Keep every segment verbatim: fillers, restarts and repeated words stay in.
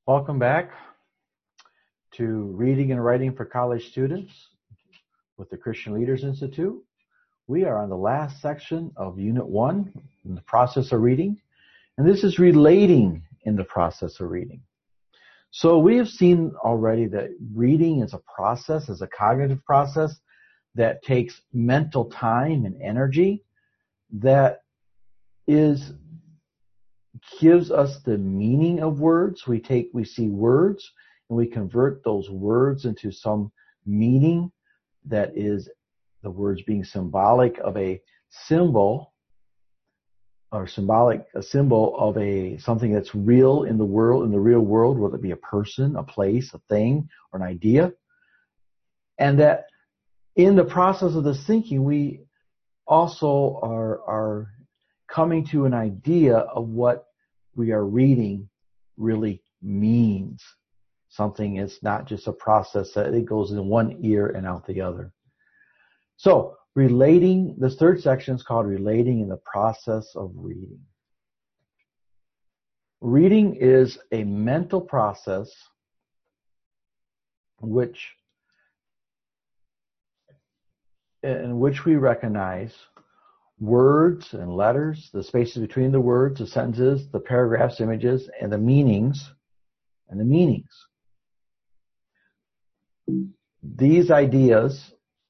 Welcome back to Reading and Writing for College Students with the Christian Leaders Institute. We are on the last section of Unit one in the process of reading, and this is relating in the process of reading. So we have seen already that reading is a process, is a cognitive process that takes mental time and energy that is gives us the meaning of words. We take, we see words and we convert those words into some meaning that is the words being symbolic of a symbol or symbolic, a symbol of a something that's real in the world, in the real world, whether it be a person, a place, a thing, or an idea. And that in the process of this thinking, we also are, are coming to an idea of what we are reading really means. Something is not just a process that it goes in one ear and out the other. So, relating, this third section is called Relating in the Process of Reading. Reading is a mental process which, in which we recognize words and letters, the spaces between the words, the sentences, the paragraphs, images, and the meanings, and the meanings. These ideas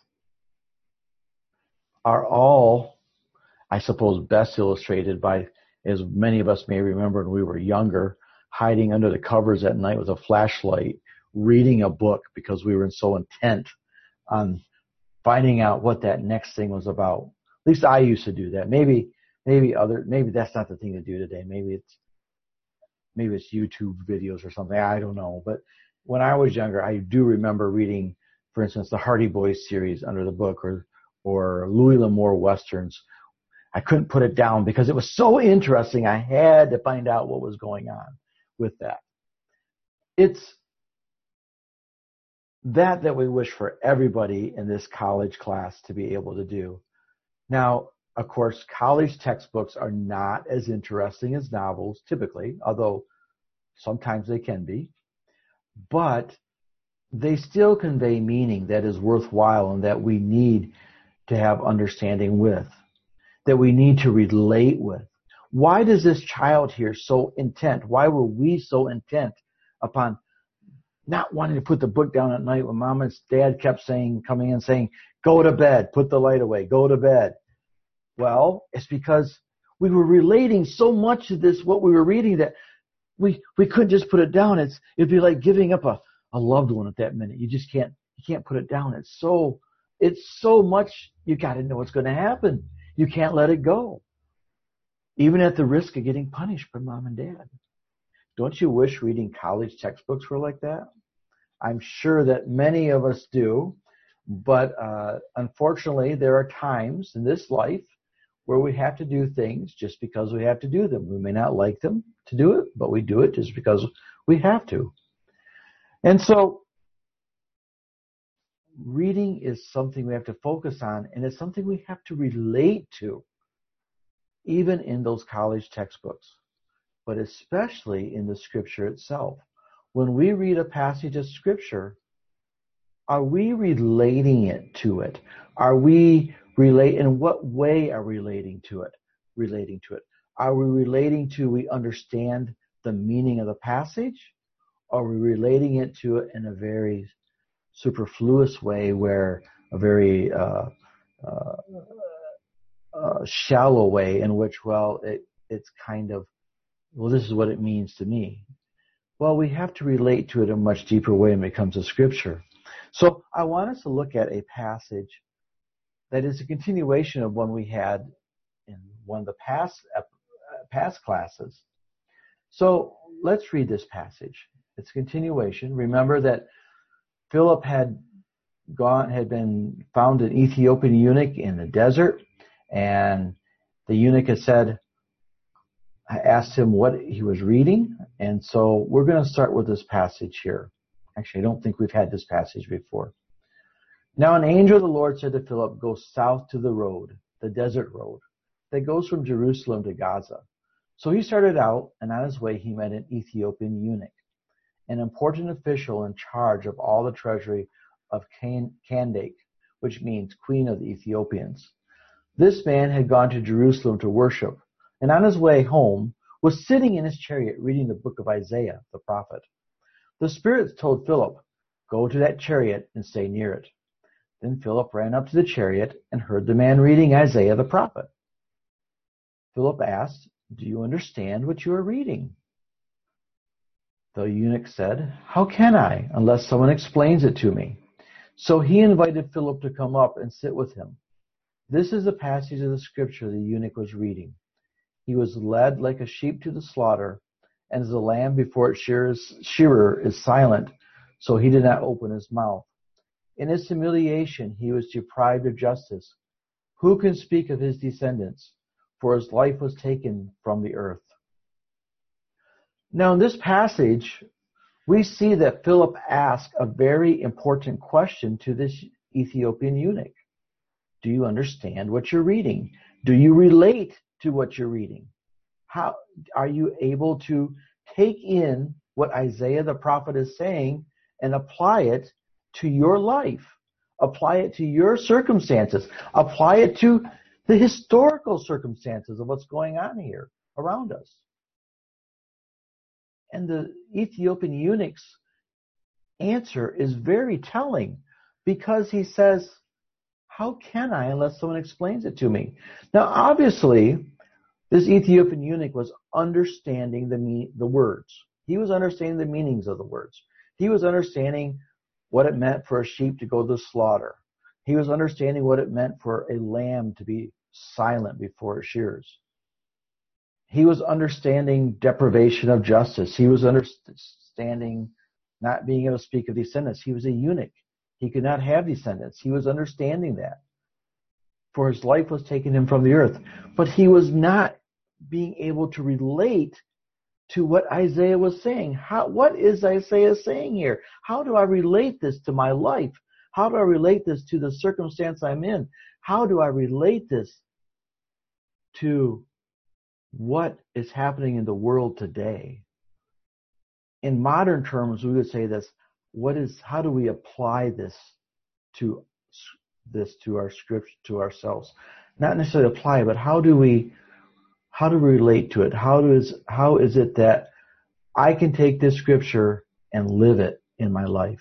are all, I suppose, best illustrated by, as many of us may remember when we were younger, hiding under the covers at night with a flashlight, reading a book because we were so intent on finding out what that next thing was about. At least I used to do that. Maybe, maybe other, maybe that's not the thing to do today. Maybe it's, maybe it's YouTube videos or something. I don't know. But when I was younger, I do remember reading, for instance, the Hardy Boys series under the book, or, or Louis L'Amour westerns. I couldn't put it down because it was so interesting. I had to find out what was going on with that. It's that that we wish for everybody in this college class to be able to do. Now, of course, college textbooks are not as interesting as novels typically, although sometimes they can be, but they still convey meaning that is worthwhile and that we need to have understanding with, that we need to relate with. Why does this child here so intent? Why were we so intent upon not wanting to put the book down at night when mom and dad kept saying, coming in saying, go to bed, put the light away, go to bed? Well, it's because we were relating so much to this, what we were reading, that we, we couldn't just put it down. It's, it'd be like giving up a, a loved one at that minute. You just can't, you can't put it down. It's so, it's so much, you got to know what's going to happen. You can't let it go. Even at the risk of getting punished by mom and dad. Don't you wish reading college textbooks were like that? I'm sure that many of us do, but uh, unfortunately there are times in this life where we have to do things just because we have to do them. We may not like them to do it, but we do it just because we have to. And so reading is something we have to focus on, and it's something we have to relate to, even in those college textbooks, but especially in the Scripture itself. When we read a passage of Scripture, are we relating it to it? Are we relate? In what way are we relating to it? Relating to it? Are we relating to we understand the meaning of the passage? Or are we relating it to it in a very superfluous way, where a very uh, uh, uh, shallow way in which, well, it it's kind of, well, this is what it means to me. Well, we have to relate to it in a much deeper way when it comes to Scripture. So I want us to look at a passage that is a continuation of one we had in one of the past, uh, past classes. So let's read this passage. It's a continuation. Remember that Philip had gone, had been found an Ethiopian eunuch in the desert, and the eunuch had said, I asked him what he was reading, and so we're going to start with this passage here. Actually, I don't think we've had this passage before. Now an angel of the Lord said to Philip, go south to the road, the desert road, that goes from Jerusalem to Gaza. So he started out, and on his way he met an Ethiopian eunuch, an important official in charge of all the treasury of Kandake, which means Queen of the Ethiopians. This man had gone to Jerusalem to worship, and on his way home was sitting in his chariot reading the book of Isaiah, the prophet. The Spirit told Philip, "Go to that chariot and stay near it." Then Philip ran up to the chariot and heard the man reading Isaiah the prophet. Philip asked, "Do you understand what you are reading?" The eunuch said, "How can I, unless someone explains it to me?" So he invited Philip to come up and sit with him. This is the passage of the scripture the eunuch was reading. He was led like a sheep to the slaughter, and as a lamb before its shearer is silent, so he did not open his mouth. In his humiliation he was deprived of justice. Who can speak of his descendants? For his life was taken from the earth. Now in this passage, we see that Philip asked a very important question to this Ethiopian eunuch. Do you understand what you're reading? Do you relate to what you're reading? How are you able to take in what Isaiah the prophet is saying and apply it to your life? Apply it to your circumstances. Apply it to the historical circumstances of what's going on here around us. And the Ethiopian eunuch's answer is very telling, because he says, "How can I unless someone explains it to me?" Now, obviously, this Ethiopian eunuch was understanding the me- the words. He was understanding the meanings of the words. He was understanding what it meant for a sheep to go to the slaughter. He was understanding what it meant for a lamb to be silent before it shears. He was understanding deprivation of justice. He was understanding not being able to speak of descendants. He was a eunuch. He could not have descendants. He was understanding that. For his life was taken him from the earth. But he was not being able to relate to what Isaiah was saying. How, what is Isaiah saying here? How do I relate this to my life? How do I relate this to the circumstance I'm in? How do I relate this to what is happening in the world today? In modern terms, we would say this. What is? How do we apply this to this to our script to ourselves? Not necessarily apply, but how do we how do we relate to it? How does how is it that I can take this scripture and live it in my life?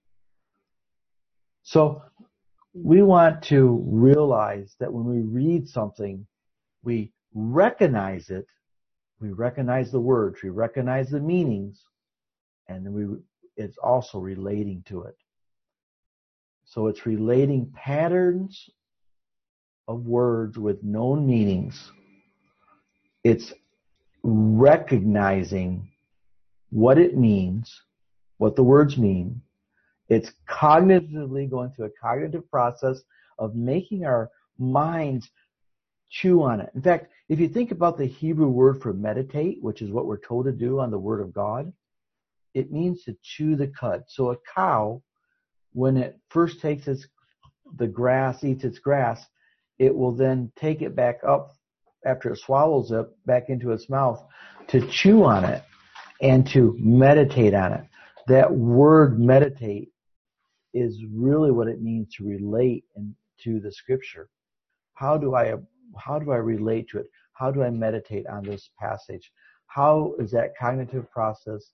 So we want to realize that when we read something, we recognize it, we recognize the words, we recognize the meanings, and then we it's also relating to it. So it's relating patterns of words with known meanings. It's recognizing what it means, what the words mean. It's cognitively going through a cognitive process of making our minds chew on it. In fact, if you think about the Hebrew word for meditate, which is what we're told to do on the Word of God, it means to chew the cud. So a cow, when it first takes its the grass, eats its grass, it will then take it back up after it swallows it back into its mouth to chew on it and to meditate on it. That word meditate is really what it means to relate in, to the scripture. How do I how do I relate to it? How do I meditate on this passage? How is that cognitive process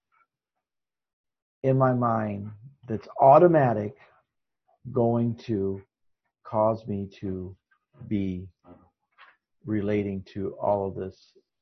in my mind that's automatic going to cause me to be relating to all of this?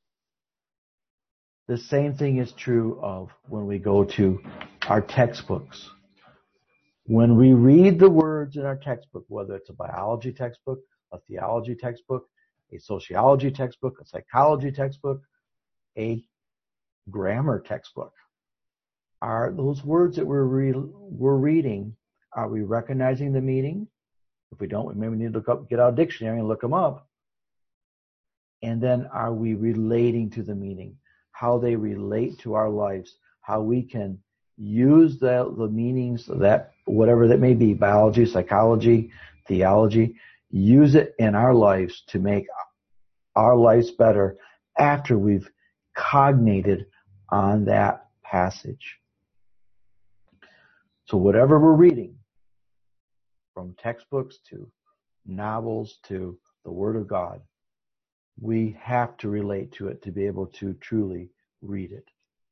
The same thing is true of when we go to our textbooks. When we read the words in our textbook, whether it's a biology textbook, a theology textbook, a sociology textbook, a psychology textbook, a grammar textbook, are those words that we're, re- we're reading, are we recognizing the meaning? If we don't, we maybe need to look up, get out a dictionary and look them up. And then are we relating to the meaning? How they relate to our lives, how we can use the, the meanings of that, whatever that may be, biology, psychology, theology, use it in our lives to make our lives better after we've cognated on that passage. So whatever we're reading, from textbooks to novels to the Word of God, we have to relate to it to be able to truly read it.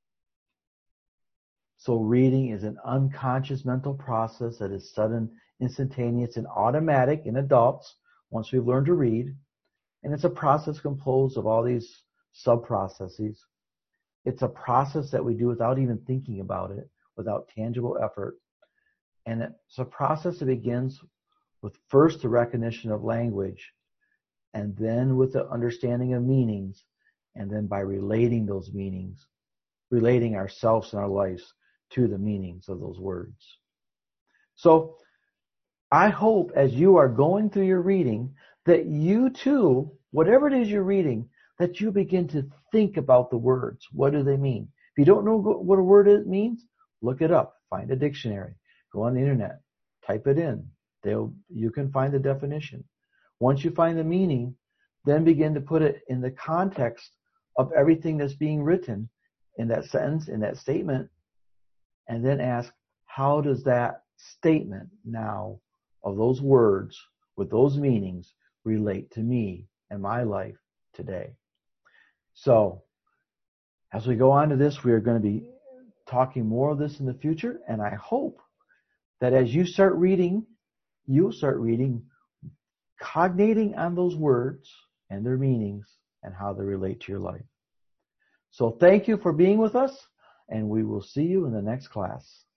So reading is an unconscious mental process that is sudden, instantaneous, and automatic in adults once we've learned to read. And it's a process composed of all these sub-processes. It's a process that we do without even thinking about it, without tangible effort. And it's a process that begins with first the recognition of language, and then with the understanding of meanings, and then by relating those meanings, relating ourselves and our lives to the meanings of those words. So I hope as you are going through your reading that you too, whatever it is you're reading, that you begin to think about the words. What do they mean? If you don't know what a word it means, look it up. Find a dictionary. Go on the internet. Type it in. They'll, you can find the definition. Once you find the meaning, then begin to put it in the context of everything that's being written in that sentence, in that statement, and then ask, how does that statement now of those words with those meanings relate to me and my life today? So, as we go on to this, we are going to be talking more of this in the future, and I hope that as you start reading, you'll start reading, cognating on those words and their meanings and how they relate to your life. So thank you for being with us, and we will see you in the next class.